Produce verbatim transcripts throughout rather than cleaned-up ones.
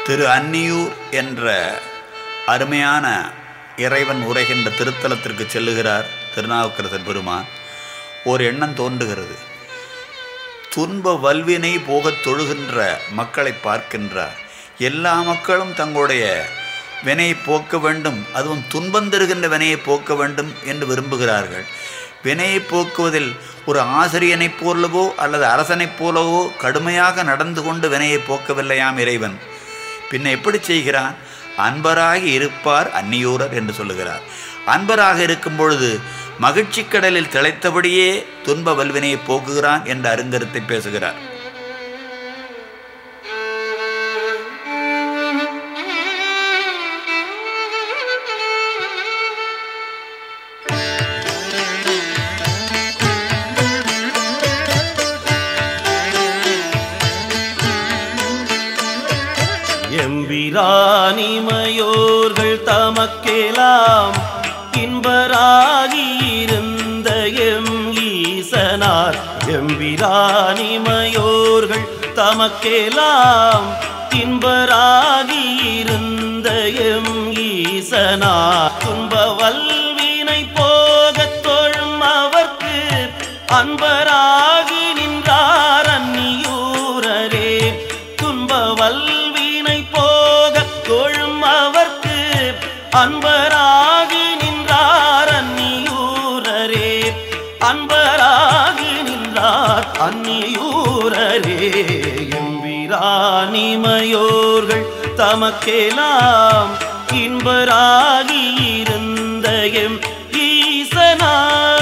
திரு அன்னியூர் என்ற அருமையான இறைவன் உரைகின்ற திருத்தலத்திற்கு செல்லுகிறார் திருநாவுக்கரசர் பெருமான். ஒரு எண்ணம் தோன்றுகிறது. துன்ப வல்வினை போகத் தொழுகின்ற மக்களை பார்க்கின்றார். எல்லா மக்களும் தங்களுடைய வினையை போக்க வேண்டும், அதுவும் துன்பம் தருகின்ற வினையை போக்க வேண்டும் என்று விரும்புகிறார்கள். வினையை போக்குவதில் ஒரு ஆசிரியனைப் போலவோ அல்லது அரசனைப் போலவோ கடுமையாக நடந்து கொண்டு வினையை போக்கவில்லையாம் இறைவன். பின்ன எப்படி செய்கிறான்? அன்பராகி இருப்பார் அந்நியூரர் என்று சொல்லுகிறார். அன்பராக இருக்கும் பொழுது மகிழ்ச்சி கடலில் திளைத்தபடியே துன்ப வல்வினையை போக்குகிறான் என்ற அருங்கருத்தை பேசுகிறார். எம்பிரானிமையோர்கள் தமக்கெல்லாம் இன்பராகியிருந்த எம் ஈசனார். எம்பிரானிமையோர்கள் தமக்கெல்லாம் இன்பராகியிருந்த எம் ஈசனார். துன்ப வல்வினை போகத் தொழும் அவர்க்கு அன்பராகி நின்றார் அந்நியூரரே. துன்ப வல்வினை போக தொழும் அவர்க்கு அன்பராகி நின்றார் அந்நியூரரே. அன்பராகி நின்றார் அந்நியூரரே. எம்பிரானிமையோர்கள் தமக்கெல்லாம் இன்பராகி இருந்த எம் ஈசனார்.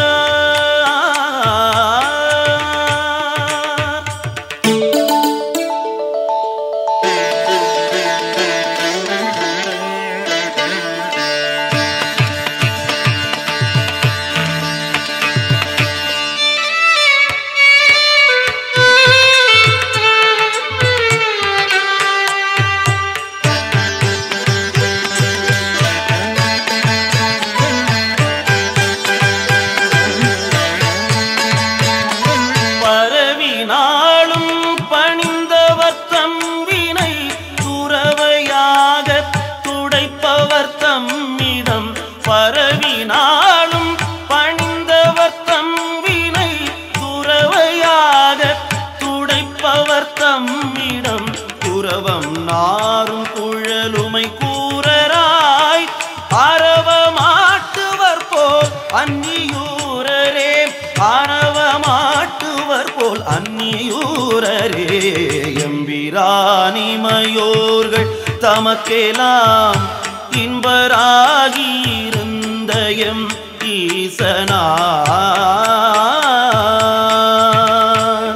பரவினாலும் பணிந்தவர் தம்வினை துறவையாக துடைப்பவர் தம்மிடம். துறவம் நாரும் குழலுமை கூறராய் அரவமாட்டுவர் போல் அந்நியூரரே. அரவமாட்டுவர் போல் அந்நியூரரே. எம்பிரானிமையோர்கள் தமக்கெல்லாம் இன்பராகியிருந்த எம் ஈசனார்.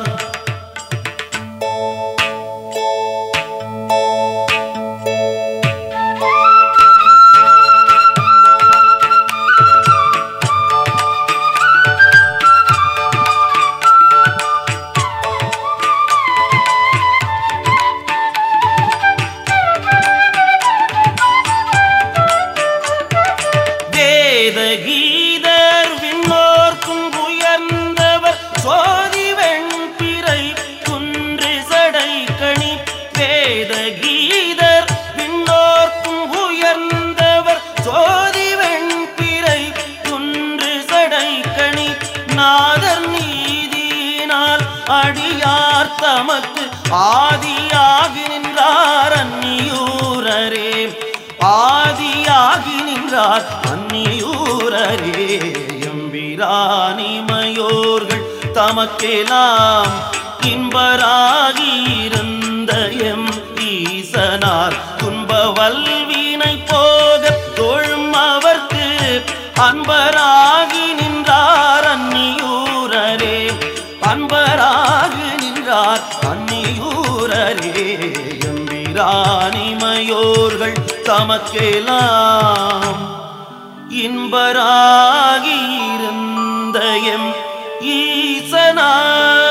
கீதர் விண்ணோர்க்கும் உயர்ந்தவர் சோதி வெண்பிறை குன்று சடை கணி. வேத கீதர் விண்ணோர்க்கும் உயர்ந்தவர் சோதி வெண்பிறை குன்று சடை கணி. நாதர் நீதியினால் அடியார் தமக்கு ஆதியாகி நின்றார் அந்நியூரரே. ஆதியாகி நின்றார் அந்நியூரரே. எம்பிரானிமையோர்கள் தமக்கெல்லாம் இன்பராகியிருந்த எம் ஈசனார். துன்ப வல்வினை போக தொழும் அவர்க்கு அன்பராகி நின்றார் அந்நியூரரே. அன்பராகி நின்றார் அந்நியூரரே. எம்பிரானிமையோர்கள் தமக்கெல்லாம் இன்பராகியிருந்த எம் ஈசனார்.